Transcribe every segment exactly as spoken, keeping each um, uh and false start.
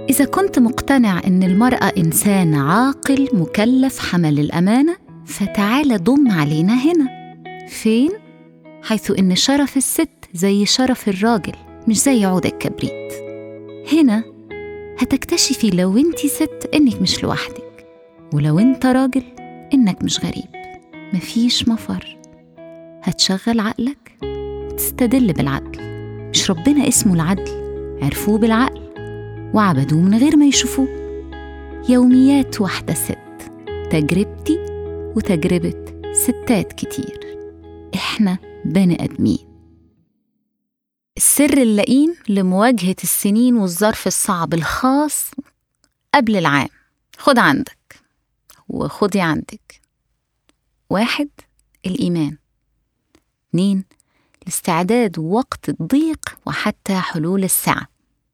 إذا كنت مقتنع إن المرأة إنسان عاقل مكلف حمل الأمانة، فتعال ضم علينا هنا. فين؟ حيث إن شرف الست زي شرف الراجل، مش زي عود الكبريت. هنا هتكتشفي لو انتي ست إنك مش لوحدك، ولو انت راجل إنك مش غريب. مفيش مفر. هتشغل عقلك وتستدل بالعدل. مش ربنا اسمه العدل؟ عرفوه بالعقل وعبدوه من غير ما يشوفوه. يوميات واحدة ست، تجربتي وتجربة ستات كتير. إحنا بني آدمين. السر اللئيم لمواجهة السنين والظرف الصعب الخاص قبل العام. خد عندك وخدي عندك. واحد، الإيمان. اتنين، الاستعداد وقت الضيق وحتى حلول السعة.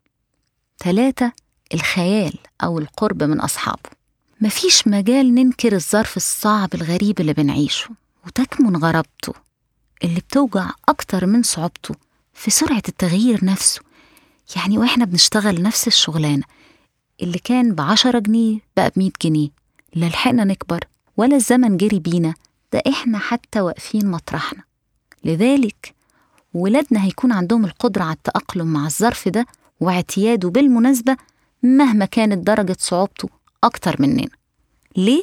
ثلاثة، الخيال أو القرب من أصحابه. مفيش مجال ننكر الظرف الصعب الغريب اللي بنعيشه، وتكمن غرابته اللي بتوجع أكتر من صعوبته في سرعة التغيير نفسه. يعني وإحنا بنشتغل نفس الشغلانة اللي كان بعشرة جنيه بقى بمية جنيه، لا لحقنا نكبر ولا الزمن جري بينا، ده إحنا حتى واقفين مطرحنا. لذلك ولادنا هيكون عندهم القدرة على التأقلم مع الظرف ده واعتياده بالمناسبة مهما كانت درجة صعوبته أكتر مننا. ليه؟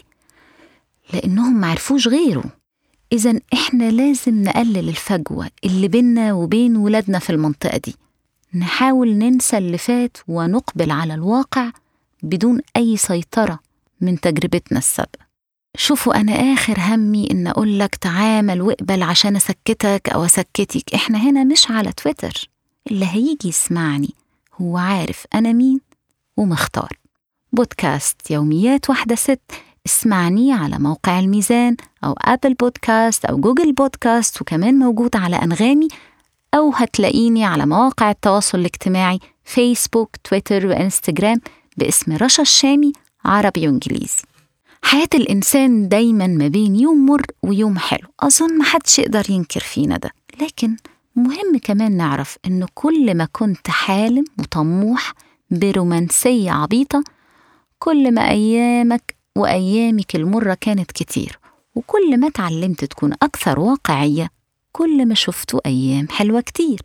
لأنهم معرفوش غيره. إذن إحنا لازم نقلل الفجوة اللي بيننا وبين ولادنا في المنطقة دي. نحاول ننسى اللي فات ونقبل على الواقع بدون أي سيطرة من تجربتنا السابقة. شوفوا، أنا آخر همي إن أقول لك تعامل واقبل عشان أسكتك أو أسكتك. إحنا هنا مش على تويتر. اللي هيجي يسمعني هو عارف أنا مين ومختار. بودكاست يوميات واحدة ست اسمعني على موقع الميزان أو أبل بودكاست أو جوجل بودكاست، وكمان موجود على أنغامي، أو هتلاقيني على مواقع التواصل الاجتماعي فيسبوك تويتر وإنستجرام باسم رشا الشامي عربي وإنجليزي. حياة الإنسان دايماً ما بين يوم مر ويوم حلو، أظن محدش يقدر ينكر فينا ده. لكن مهم كمان نعرف إن كل ما كنت حالم وطموح برومانسية عبيطة، كل ما أيامك وأيامك المرة كانت كتير، وكل ما تعلمت تكون أكثر واقعية كل ما شفتوا أيام حلوة كتير.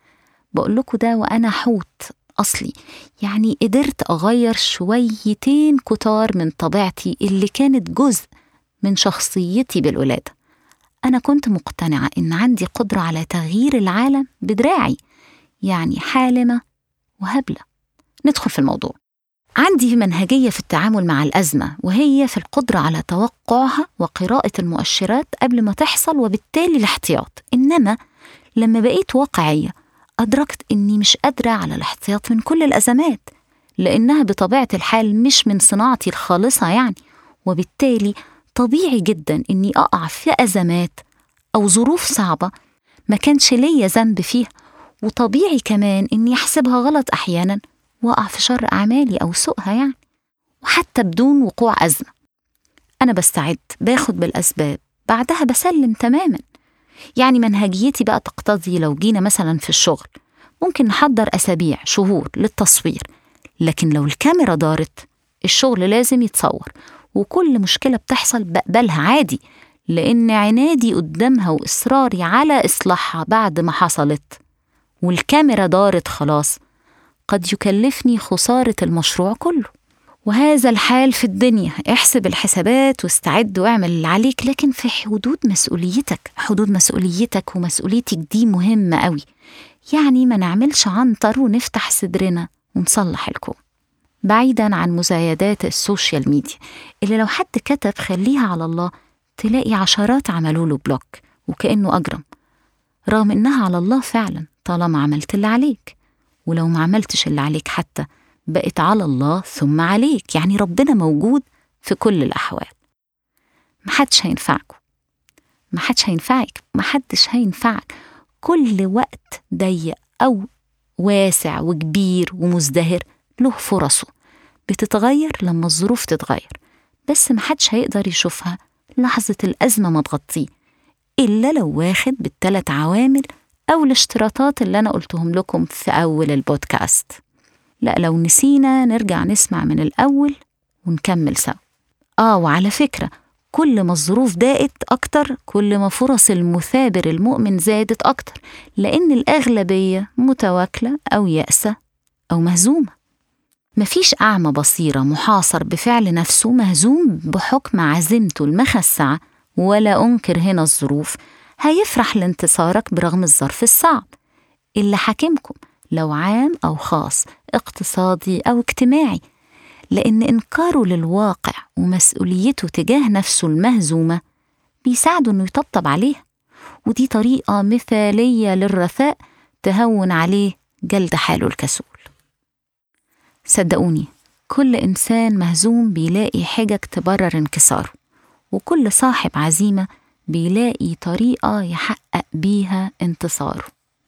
بقول لكم ده وأنا حوت أصلي، يعني قدرت أغير شويتين كتار من طبيعتي اللي كانت جزء من شخصيتي بالولادة. أنا كنت مقتنعة إن عندي قدرة على تغيير العالم بدراعي، يعني حالمة وهبلة. ندخل في الموضوع. عندي منهجية في التعامل مع الأزمة، وهي في القدرة على توقعها وقراءة المؤشرات قبل ما تحصل، وبالتالي الاحتياط. إنما لما بقيت واقعية أدركت إني مش قادرة على الاحتياط من كل الأزمات، لأنها بطبيعة الحال مش من صناعتي الخالصة يعني. وبالتالي طبيعي جدا إني أقع في أزمات أو ظروف صعبة ما كانش ليا ذنب فيها، وطبيعي كمان إني أحسبها غلط أحيانا وأقع في شر أعمالي أو سوءها يعني. وحتى بدون وقوع أزمة أنا بستعد، باخد بالأسباب، بعدها بسلم تماما. يعني منهجيتي بقى تقتضي لو جينا مثلا في الشغل ممكن نحضر أسابيع شهور للتصوير، لكن لو الكاميرا دارت الشغل لازم يتصور، وكل مشكلة بتحصل بقبلها عادي، لأن عنادي قدامها وإصراري على إصلاحها بعد ما حصلت والكاميرا دارت خلاص قد يكلفني خسارة المشروع كله. وهذا الحال في الدنيا. احسب الحسابات واستعد واعمل اللي عليك، لكن في حدود مسؤوليتك. حدود مسؤوليتك ومسؤوليتك دي مهمة قوي. يعني ما نعملش عنتر ونفتح صدرنا ونصلح الكون. بعيدا عن مزايدات السوشيال ميديا اللي لو حد كتب خليها على الله تلاقي عشرات عملوا له بلوك وكأنه أجرم، رغم إنها على الله فعلا طالما عملت اللي عليك. ولو ما عملتش اللي عليك حتى بقت على الله ثم عليك، يعني ربنا موجود في كل الأحوال. محدش هينفعكم، محدش هينفعك، محدش هينفعك. كل وقت ضيق أو واسع وكبير ومزدهر له فرصه، بتتغير لما الظروف تتغير، بس محدش هيقدر يشوفها لحظة الأزمة ما تغطيه إلا لو واخد بالثلاث عوامل أو الاشتراطات اللي أنا قلتهم لكم في أول البودكاست. لا لو نسينا نرجع نسمع من الأول ونكمل سوا. آه وعلى فكرة، كل ما الظروف ضاقت أكتر كل ما فرص المثابر المؤمن زادت أكتر، لأن الأغلبية متواكلة أو يأسة أو مهزومة. مفيش أعمى بصيرة محاصر بفعل نفسه مهزوم بحكم عزيمته المخسعة، ولا أنكر هنا الظروف، هيفرح لانتصارك برغم الظرف الصعب اللي حاكمكم، لو عام أو خاص، اقتصادي أو اجتماعي، لأن إنكاره للواقع ومسؤوليته تجاه نفسه المهزومة بيساعده إنه يطبطب عليها، ودي طريقة مثالية للرثاء تهون عليه جلد حاله الكسول. صدقوني، كل إنسان مهزوم بيلاقي حجج تبرر انكساره، وكل صاحب عزيمة بيلاقي طريقة يحقق بيها انتصاره.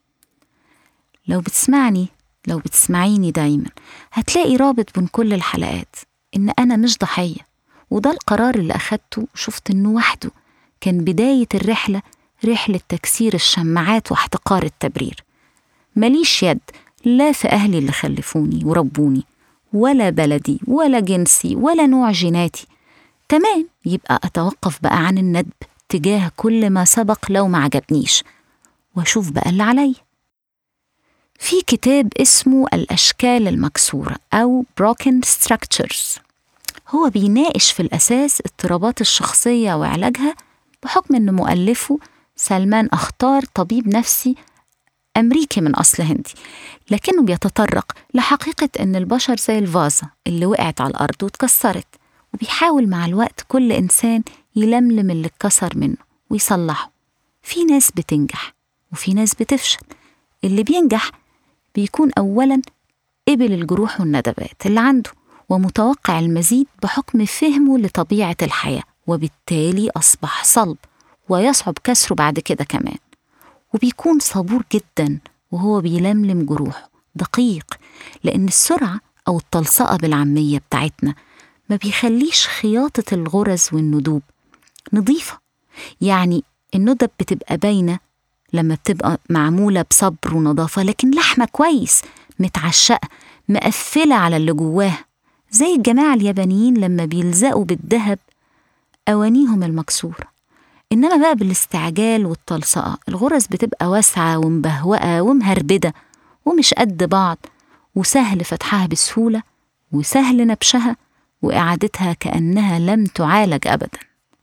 لو بتسمعني لو بتسمعيني دايما هتلاقي رابط بين كل الحلقات، إن أنا مش ضحية، وده القرار اللي أخدته وشفت إنه وحده كان بداية الرحلة، رحلة تكسير الشماعات واحتقار التبرير. ماليش يد لا في أهلي اللي خلفوني وربوني، ولا بلدي ولا جنسي ولا نوع جيناتي. تمام، يبقى أتوقف بقى عن الندب تجاه كل ما سبق لو ما عجبنيش، وأشوف بقى اللي علي. في كتاب اسمه الأشكال المكسورة أو Broken Structures، هو بيناقش في الأساس اضطرابات الشخصية وعلاجها، بحكم أن مؤلفه سلمان أختار طبيب نفسي أمريكي من أصل هندي، لكنه بيتطرق لحقيقة أن البشر زي الفازة اللي وقعت على الأرض واتكسرت، وبيحاول مع الوقت كل إنسان يلملم اللي اتكسر منه ويصلحه. في ناس بتنجح وفي ناس بتفشل. اللي بينجح بيكون أولاً قبل الجروح والندبات اللي عنده، ومتوقع المزيد بحكم فهمه لطبيعة الحياة، وبالتالي أصبح صلب ويصعب كسره بعد كده كمان. وبيكون صبور جداً وهو بيلملم جروحه، دقيق، لأن السرعة أو التلصقة بالعامية بتاعتنا ما بيخليش خياطة الغرز والندوب نظيفة. يعني الندب بتبقى باينة لما بتبقى معمولة بصبر ونظافة، لكن لحمة كويس متعشقة مقفلة على اللي جواها، زي الجماعة اليابانيين لما بيلزقوا بالذهب أوانيهم المكسورة. إنما بقى بالاستعجال والتلصقة الغرز بتبقى واسعة ومبهوقة ومهربدة ومش قد بعض، وسهل فتحها بسهولة وسهل نبشها وإعادتها كأنها لم تعالج أبدا.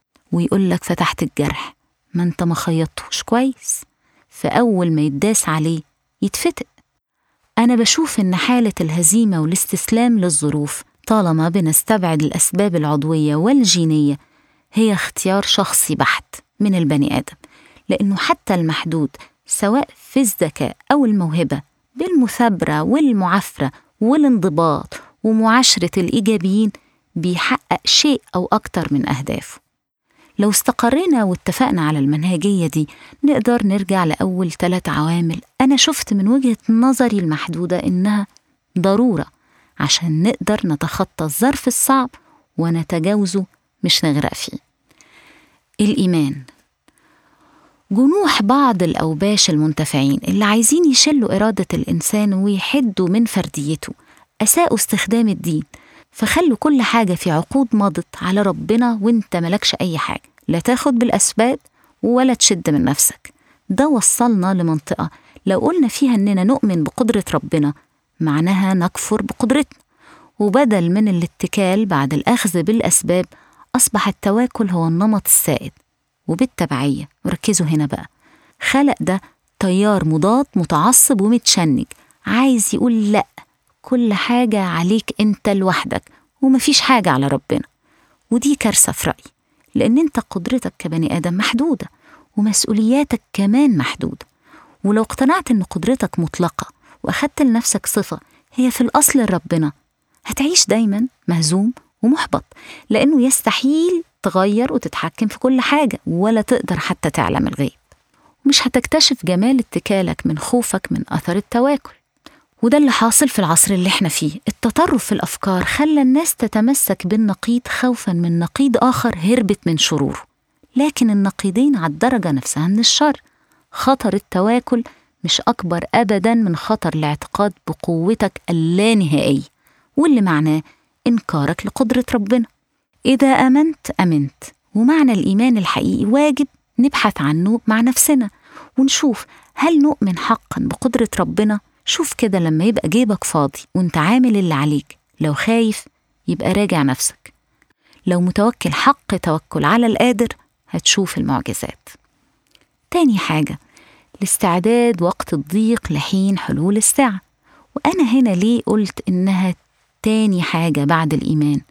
ويقولك فتحت الجرح، ما انت ما خيطتوش كويس، فأول ما يتداس عليه يتفتق. أنا بشوف إن حالة الهزيمة والاستسلام للظروف، طالما بنستبعد الأسباب العضوية والجينية، هي اختيار شخصي بحت من البني آدم، لأنه حتى المحدود سواء في الذكاء أو الموهبة، بالمثابرة والمعافرة والانضباط ومعاشرة الإيجابيين، بيحقق شيء أو أكتر من أهدافه. لو استقرينا واتفقنا على المنهجية دي، نقدر نرجع لأول ثلاث عوامل أنا شفت من وجهة نظري المحدودة إنها ضرورة عشان نقدر نتخطى الظرف الصعب ونتجاوزه، مش نغرق فيه. الإيمان. جنوح بعض الأوباش المنتفعين اللي عايزين يشلوا إرادة الإنسان ويحدوا من فرديته، أساءوا استخدام الدين، فخلوا كل حاجة في عقود مضت على ربنا وانت ملكش أي حاجة، لا تاخد بالأسباب ولا تشد من نفسك. ده وصلنا لمنطقة لو قلنا فيها أننا نؤمن بقدرة ربنا معناها نكفر بقدرتنا، وبدل من الاتكال بعد الأخذ بالأسباب أصبح التواكل هو النمط السائد. وبالتبعية، وركزوا هنا بقى، خلق ده تيار مضاد متعصب ومتشنج عايز يقول لأ، كل حاجة عليك انت لوحدك ومفيش حاجة على ربنا. ودي كارثة في رأيي، لأن انت قدرتك كبني آدم محدودة ومسؤولياتك كمان محدودة. ولو اقتنعت ان قدرتك مطلقة وأخدت لنفسك صفة هي في الأصل ربنا، هتعيش دايما مهزوم ومحبط، لأنه يستحيل تغير وتتحكم في كل حاجة، ولا تقدر حتى تعلم الغيب، ومش هتكتشف جمال اتكالك من خوفك من أثر التواكل. وده اللي حاصل في العصر اللي احنا فيه. التطرف في الأفكار خلى الناس تتمسك بالنقيض خوفا من نقيض آخر هربت من شروره، لكن النقيضين على الدرجة نفسها من الشر. خطر التواكل مش أكبر أبدا من خطر الاعتقاد بقوتك اللانهائية، واللي معناه إنكارك لقدرة ربنا. إذا آمنت أمنت، ومعنى الإيمان الحقيقي واجب نبحث عنه مع نفسنا ونشوف هل نؤمن حقا بقدرة ربنا. شوف كده لما يبقى جيبك فاضي وانت عامل اللي عليك، لو خايف يبقى راجع نفسك، لو متوكل حق توكل على القادر هتشوف المعجزات. تاني حاجة، الاستعداد وقت الضيق لحين حلول الساعة. وأنا هنا ليه قلت إنها تاني حاجة بعد الإيمان؟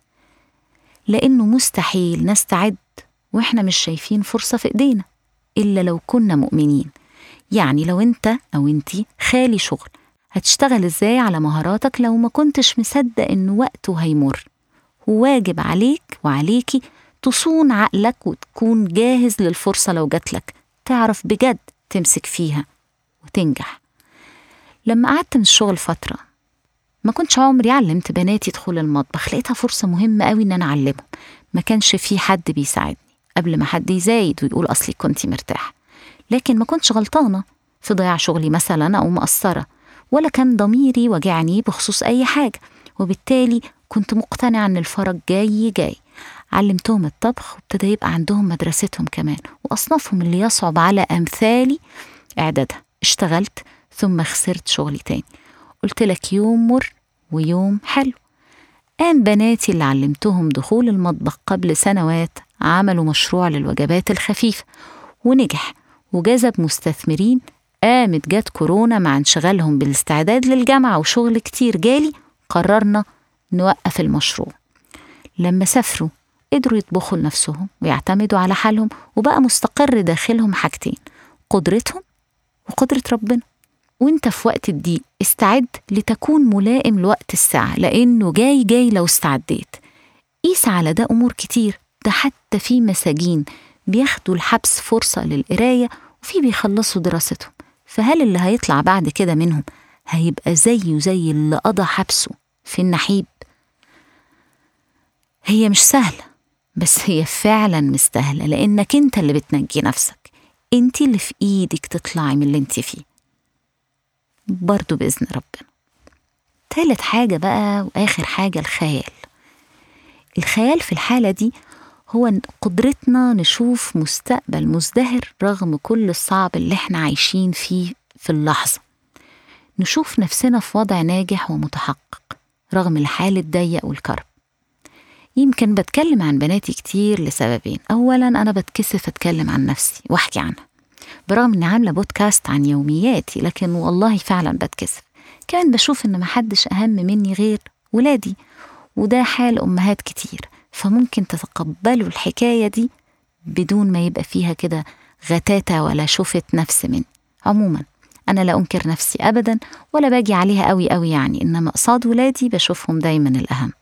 لأنه مستحيل نستعد وإحنا مش شايفين فرصة في إيدينا إلا لو كنا مؤمنين. يعني لو أنت أو أنتي خالي شغل، هتشتغل إزاي على مهاراتك لو ما كنتش مصدق إنه وقته هيمر؟ واجب عليك وعليكي تصون عقلك وتكون جاهز للفرصة لو جاتلك، تعرف بجد تمسك فيها وتنجح. لما قعدت من الشغل فترة ما كنتش عمري علمت بناتي يدخل المطبخ، لقيتها فرصة مهمة قوي إن أنا أعلمهم. ما كانش في حد بيساعدني قبل ما حد يزايد ويقول أصلي كنتي مرتاح، لكن ما كنتش غلطانة في ضياع شغلي مثلا أو مقصرة، ولا كان ضميري وجعني بخصوص أي حاجة، وبالتالي كنت مقتنعة أن الفرج جاي جاي. علمتهم الطبخ وابتدى يبقى عندهم مدرستهم كمان وأصنافهم اللي يصعب على أمثالي إعدادها. اشتغلت ثم خسرت شغلي تاني. قلت لك يوم مر ويوم حلو. قام بناتي اللي علمتهم دخول المطبخ قبل سنوات عملوا مشروع للوجبات الخفيفة ونجح وجذب مستثمرين. قامت جت كورونا مع انشغالهم بالاستعداد للجامعة وشغل كتير جالي، قررنا نوقف المشروع. لما سافروا قدروا يطبخوا لنفسهم ويعتمدوا على حالهم، وبقى مستقر داخلهم حاجتين، قدرتهم وقدرة ربنا. وانت في وقت الضيق استعد لتكون ملائم لوقت الساعة، لأنه جاي جاي لو استعديت. قيس على ده أمور كتير، ده حتى في مساجين بياخدوا الحبس فرصة للقراية وفي بيخلصوا دراستهم، فهل اللي هيطلع بعد كده منهم هيبقى زيه زي اللي قضى حبسه في النحيب؟ هي مش سهلة، بس هي فعلا مستاهلة، لأنك انت اللي بتنجي نفسك، انت اللي في ايدك تطلعي من اللي انت فيه برضو بإذن ربنا. ثالث حاجة بقى وآخر حاجة، الخيال. الخيال في الحالة دي هو قدرتنا نشوف مستقبل مزدهر رغم كل الصعب اللي احنا عايشين فيه في اللحظة، نشوف نفسنا في وضع ناجح ومتحقق رغم الحال الضيق والكرب. يمكن بتكلم عن بناتي كتير لسببين. أولا أنا بتكسف أتكلم عن نفسي وأحكي عنها برغم أني عاملة بودكاست عن يومياتي، لكن والله فعلا بتكسف. كمان بشوف أن محدش أهم مني غير ولادي، وده حال أمهات كتير، فممكن تتقبلوا الحكاية دي بدون ما يبقى فيها كده غتاتة ولا شوفة نفس مني. عموما أنا لا أنكر نفسي أبدا ولا باجي عليها قوي قوي يعني، إنما قصاد ولادي بشوفهم دايما الأهم.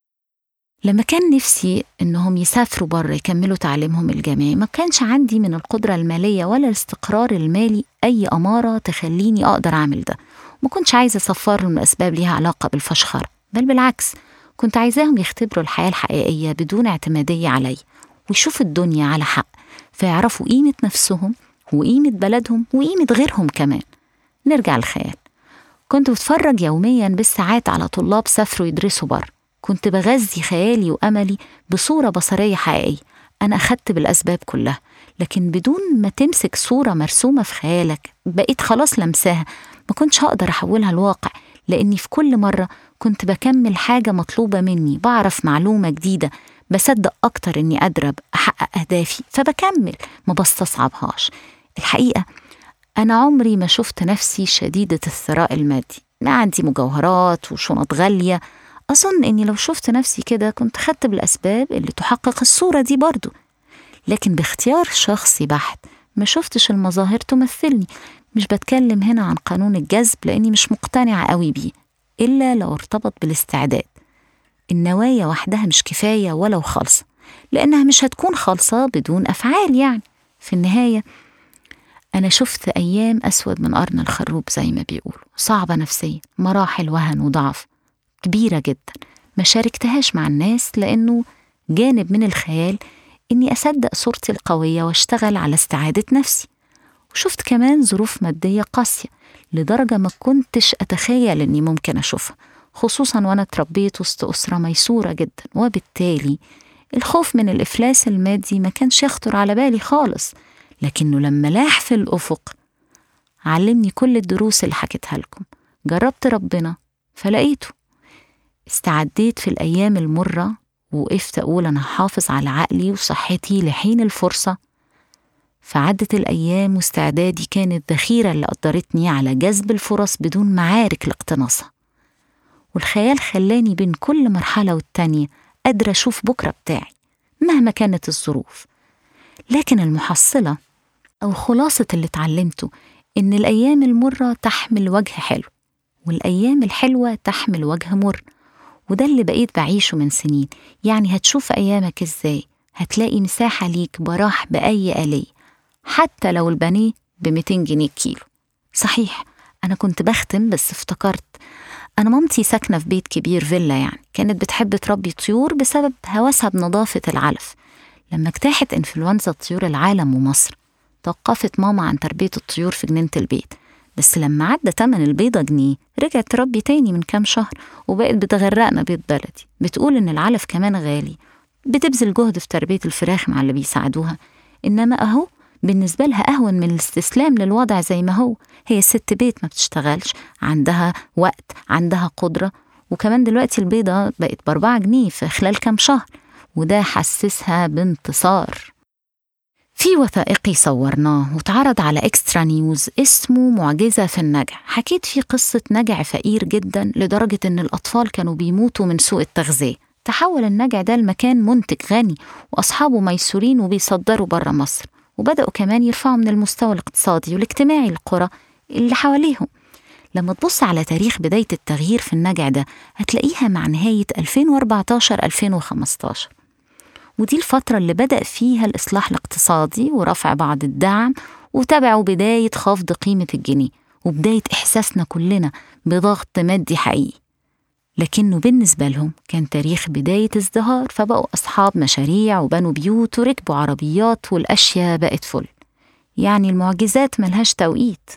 لما كان نفسي إنهم يسافروا بره يكملوا تعليمهم الجامعي، ما كانش عندي من القدرة المالية ولا الاستقرار المالي أي أمارة تخليني أقدر أعمل ده. ما كنتش عايزة أسفرهم لأسباب ليها علاقة بالفشخرة، بل بالعكس كنت عايزاهم يختبروا الحياة الحقيقية بدون اعتمادية علي، ويشوفوا الدنيا على حق، فيعرفوا قيمة نفسهم وقيمة بلدهم وقيمة غيرهم كمان. نرجع للخيال. كنت بتفرج يوميا بالساعات على طلاب سافروا يدرسوا بره، كنت بغذي خيالي وأملي بصورة بصرية حقيقية. أنا أخدت بالأسباب كلها، لكن بدون ما تمسك صورة مرسومة في خيالك بقيت خلاص لمساها، ما كنتش هقدر أحولها الواقع، لأني في كل مرة كنت بكمل حاجة مطلوبة مني، بعرف معلومة جديدة، بصدق أكتر أني قادرة أحقق أهدافي فبكمل، ما بستصعبهاش. الحقيقة أنا عمري ما شفت نفسي شديدة الثراء المادي، ما عندي مجوهرات وشنط غالية. أظن أني لو شفت نفسي كده كنت خدت بالأسباب اللي تحقق الصورة دي برضو، لكن باختيار شخصي بحت ما شفتش المظاهر تمثلني. مش بتكلم هنا عن قانون الجذب لأني مش مقتنعة قوي بيه إلا لو ارتبط بالاستعداد. النوايا وحدها مش كفاية ولو خالصة، لأنها مش هتكون خالصة بدون أفعال. يعني في النهاية أنا شفت أيام أسود من قرن الخروب زي ما بيقولوا، صعبة نفسيا، مراحل وهن وضعف كبيرة جدا ما شاركتهاش مع الناس، لأنه جانب من الخيال إني أصدق صورتي القوية واشتغل على استعادة نفسي. وشفت كمان ظروف مادية قاسية، لدرجة ما كنتش أتخيل أني ممكن أشوفها، خصوصا وأنا تربيت وسط أسرة ميسورة جدا، وبالتالي الخوف من الإفلاس المادي ما كانش يخطر على بالي خالص. لكنه لما لاح في الأفق علمني كل الدروس اللي حكيتها لكم. جربت ربنا فلقيته. استعديت في الأيام المرة وقفت أقول أنا هحافظ على عقلي وصحتي لحين الفرصة. فعدت الأيام واستعدادي كان الذخيرة اللي قدرتني على جذب الفرص بدون معارك لاقتناصها. والخيال خلاني بين كل مرحلة والتانية قادرة أشوف بكرة بتاعي مهما كانت الظروف. لكن المحصلة أو خلاصة اللي اتعلمته إن الأيام المرة تحمل وجه حلو، والأيام الحلوة تحمل وجه مر. وده اللي بقيت بعيشه من سنين. يعني هتشوف أيامك إزاي؟ هتلاقي مساحة ليك براح بأي آلية، حتى لو البانيه بميتين جنيه كيلو. صحيح أنا كنت بختم، بس افتكرت أنا مامتي ساكنة في بيت كبير فيلا، يعني كانت بتحب تربي طيور بسبب هوسها بنظافة العلف. لما اجتاحت إنفلونزا طيور العالم ومصر توقفت ماما عن تربية الطيور في جنينة البيت. بس لما عدى تمن البيضة جنيه رجعت تربي تاني من كام شهر، وبقت بتغرقنا بيض بلدي. بتقول إن العلف كمان غالي، بتبذل جهد في تربية الفراخ مع اللي بيساعدوها، إنما أهو بالنسبة لها أهون من الاستسلام للوضع زي ما هو. هي ست بيت ما بتشتغلش، عندها وقت، عندها قدرة. وكمان دلوقتي البيضة بقت باربعة جنيه في خلال كام شهر، وده حسسها بانتصار. في وثائقي صورناه واتعرض على إكسترا نيوز اسمه معجزة في النجع. حكيت فيه قصة نجع فقير جدا لدرجة إن الأطفال كانوا بيموتوا من سوء التغذية. تحول النجع ده لمكان منتج غني، وأصحابه ميسورين وبيصدروا برا مصر، وبدأوا كمان يرفعوا من المستوى الاقتصادي والاجتماعي للقرى اللي حواليهم. لما تبص على تاريخ بداية التغيير في النجع ده هتلاقيها مع نهاية ألفين وأربعتاشر ألفين وخمستاشر، ودي الفترة اللي بدأ فيها الإصلاح الاقتصادي ورفع بعض الدعم، وتابعوا بداية خفض قيمة الجنيه وبداية إحساسنا كلنا بضغط مادي حقيقي. لكنه بالنسبة لهم كان تاريخ بداية ازدهار، فبقوا أصحاب مشاريع وبنوا بيوت وركبوا عربيات والأشياء بقت فل. يعني المعجزات ملهاش توقيت.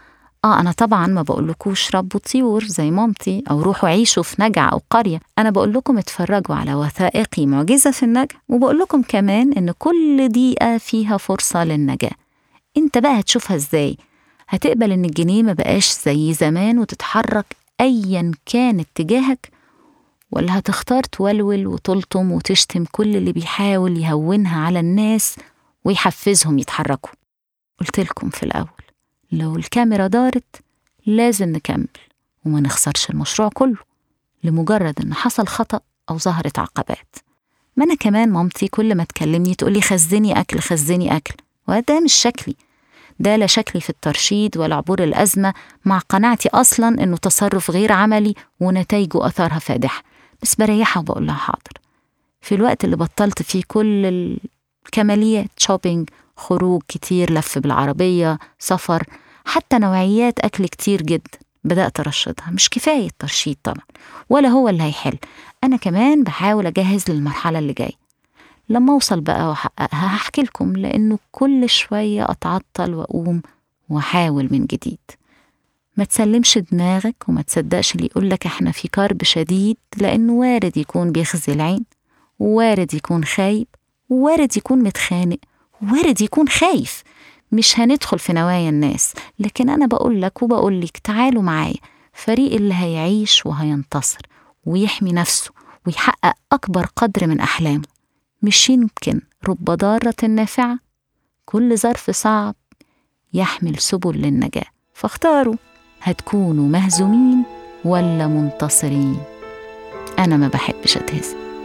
آه أنا طبعاً ما بقولكوش ربوا طيور زي مامتي أو روحوا عيشوا في نجع أو قرية. أنا بقولكم اتفرجوا على وثائقي معجزة في النجع، وبقولكم كمان إن كل دقيقة فيها فرصة للنجاة. أنت بقى هتشوفها إزاي؟ هتقبل إن الجنيه ما بقاش زي زمان وتتحرك أياً كان اتجاهك، ولا هتختار تولول وتلطم وتشتم كل اللي بيحاول يهونها على الناس ويحفزهم يتحركوا؟ قلتلكم في الأول لو الكاميرا دارت لازم نكمل وما نخسرش المشروع كله لمجرد إن حصل خطأ أو ظهرت عقبات. ما أنا كمان مامتي كل ما تكلمني تقولي خزني أكل خزني أكل، وده مش شكلي. ده لا شكلي في الترشيد ولا عبور الأزمة، مع قناعتي أصلاً إنه تصرف غير عملي ونتائجه أثارها فادحة. بس بريحها وبقول لها حاضر. في الوقت اللي بطلت فيه كل الكماليات، شوبينج، خروج كتير، لف بالعربية، سفر، حتى نوعيات أكل كتير جدا بدأت أرشدها. مش كفاية الترشيد طبعا، ولا هو اللي هيحل. أنا كمان بحاول أجهز للمرحلة اللي جاي. لما أوصل بقى وأحققها هحكي لكم، لأنه كل شوية أتعطل وأقوم وأحاول من جديد. ما تسلمش دماغك وما تصدقش اللي يقولك احنا في كرب شديد، لأنه وارد يكون بيخزي العين، ووارد يكون خايب، ووارد يكون متخانق، ووارد يكون خايف. مش هندخل في نوايا الناس، لكن أنا بقولك وبقولك تعالوا معايا، فريق اللي هيعيش وهينتصر ويحمي نفسه ويحقق أكبر قدر من أحلامه. مش يمكن رب ضارة نافعة. كل ظرف صعب يحمل سبل للنجاة، فاختاروا هتكونوا مهزومين ولا منتصرين. أنا ما بحبش أتهزم.